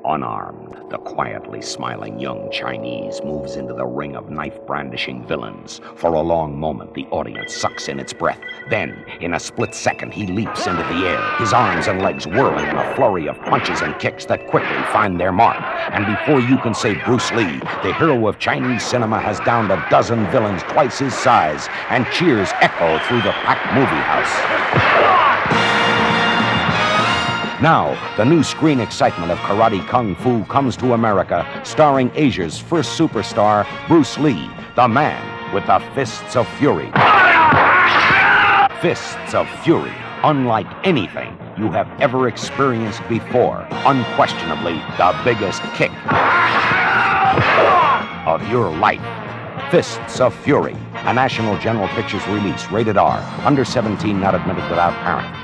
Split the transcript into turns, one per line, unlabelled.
Unarmed, the quietly smiling young Chinese moves into the ring of knife-brandishing villains. For a long moment, the audience sucks in its breath. Then, in a split second, he leaps into the air, his arms and legs whirling in a flurry of punches and kicks that quickly find their mark. And before you can say Bruce Lee, the hero of Chinese cinema has downed a dozen villains twice his size, and cheers echo through the packed movie house. Now, the new screen excitement of karate kung fu comes to America, starring Asia's first superstar, Bruce Lee, the man with the Fists of Fury. Fists of Fury, unlike anything you have ever experienced before. Unquestionably, the biggest kick of your life. Fists of Fury, a National General Pictures release, rated R, under 17, not admitted without parent.